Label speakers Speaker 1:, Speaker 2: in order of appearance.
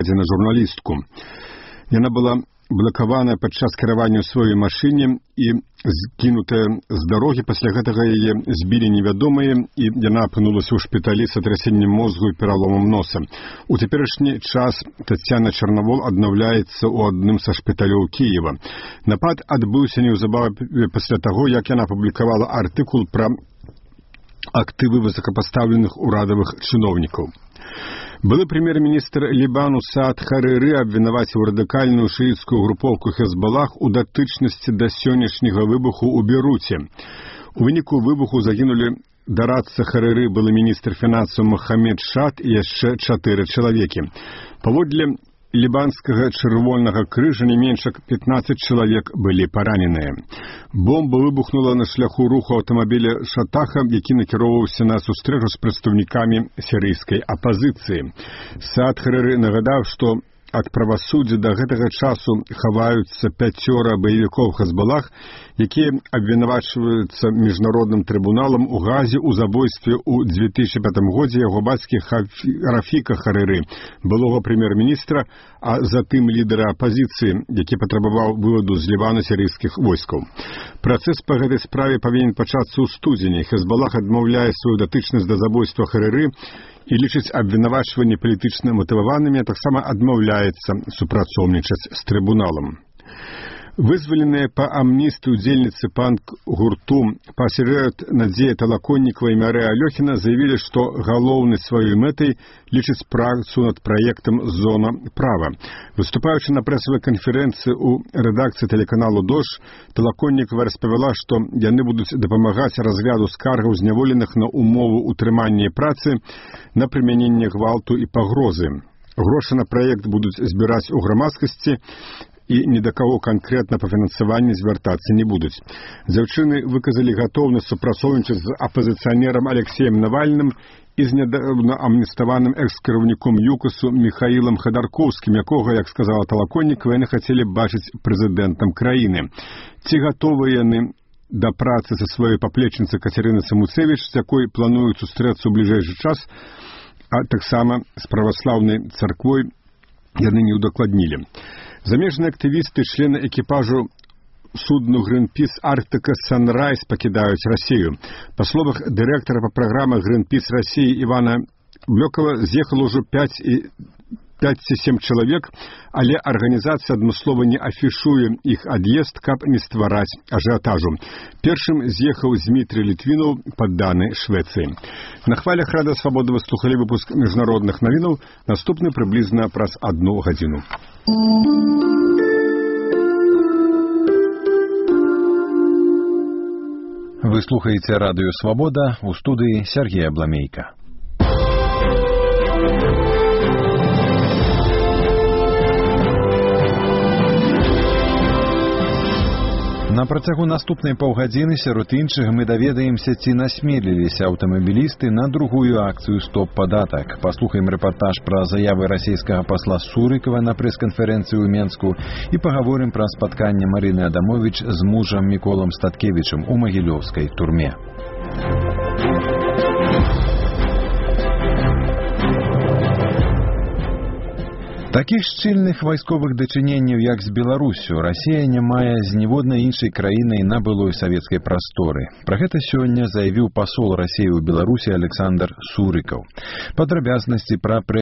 Speaker 1: нападзе на журналістку. Яна была блакаваная падчас кіравання ў сваёй машыне і скінутая з дарогі. Пасля гэтага яе збілі невядомыя, і яна апынулася ў шпіталі з сотрясеннем мозгу і пераломам носа. У цяперашні час Тацяна Чарнавол аднаўляецца ў адным са шпіталёў Кіева. Напад адбыўся неўзабаве пасля таго, як яна апублікавала артыкул пра актывы высокапастаўленых урадавых чыноўнікаў. Былы прэм'ер-міністр Лібану Саад Харыры абвінаваціў радыкальную шыіцкую групоўку Хезбалах у датычнасці да сённяшняга выбуху ў Бейруце. У выніку выбуху загінулі дарадца Харыры, былы міністр фінансаў Махамед Шад і яшчэ 4 чалавекі. Паводле Лібанскага чырвонага крыжа не менш як 15 чалавек былі параненыя. Бомба выбухнула на шляху руху аўтамабіля Шатаха, які накіроўваўся на сустрэчу з прадстаўнікамі сірыйскай апазіцыі. Саад Харыры нагадаў, што ад правасуддзя да гэтага часу хаваюцца 5 баевікоў Хезбалах, якія абвінавачваюцца міжнародным трыбуналам у Газе ў забойстве ў 2005 годзе яго бацькі Рафіка Харыры, былога прэм'ер-міністра, а затым лідара апазіцыі, які патрабаваў вываду з Лівана сірыйскіх войскаў. Працэс па гэтай справе павінен пачацца ў студзені. Хезбалах адмаўляе сваю датычнасць да забойства Харыры і лічыць абвінавачванні палітычна матываванымі, а таксама адмаўляецца супрацоўнічаць з трыбуналам. Вызваленыя па амністыі удзельніцы панк-гурту «Пасірэт» Надзея Талаконнікава і Марыя Алёхіна заявілі, што галоўнай сваёй мэтай лічыць працу над праектам «Зона права». Выступаючы на прэсавай канферэнцыі ў рэдакцыі тэлеканалу «Дождь», Талаконнікава распавяла, што яны будуць дапамагаць разгляду скаргаў зняволеных на умову ўтрымання і працы, на прымяненне гвалту і пагрозы. Грошы на праект будуць збіраць у грамадскасці, і ні да каго канкрэтна па фінансаванні звяртацца не будуць. Дзяўчыны выказалі гатоўнасць супрацоўнічаць з апазіцыянерам Алексеем Навальным і з нядаўна амніставаным экс-кіраўніком ЮКАСу Міхаілам Хадаркоўскім, якога, як сказала Талаконнікава, яны хацелі бачыць прэзідэнтам краіны. Ці гатовыя яны да працы са сваёй паплечніцай Кацярынай Самуцевіч, з якой плануюць сустрэцца ў бліжэйшы час, а таксама з праваслаўнай царквой, яны не ўдакладнілі. Замежныя актывісты, члены экіпажу судну Greenpeace Арктика Sunrise пакідаюць Расію. Па словах дырэктара па праграмах Greenpeace Расіі Івана Блёкава, з'ехала ўжо 5-7 чалавек, але арганізацыя адмыслова не афішуе іх ад'езд, каб не ствараць ажыятажу. Першым з'ехаў Змітрый Літвінаў, падданы Швецыі. На хвалях Рада Свабоды вы слухалі выпуск міжнародных навінаў, наступны прыблізна праз 1 гадзіну.
Speaker 2: Вы слухаеце Радыё Свабода, у студыі Сергей Абламейка. На працягу наступнай паўгадзіны сярод іншых мы даведаемся, ці насмеліліся аўтамабілісты на другую акцыю стоп-падатак. Паслухаем рэпартаж пра заявы расійскага пасла Сурыкава на прэс-канферэнцыі ў Менску і пагаворым пра спатканне Марыны Адамовіч з мужам Міколам Статкевічам у магілёўскай турме. Такіх шчыльных вайсковых дачыненняў, як з Беларусю, Расія не мае з ніводнай іншай краінай на былой савецкай прасторы. Пра гэта сёння заявіў пасол Расіі ў Беларусі Александр Сурыкаў. Падрабязнасці пра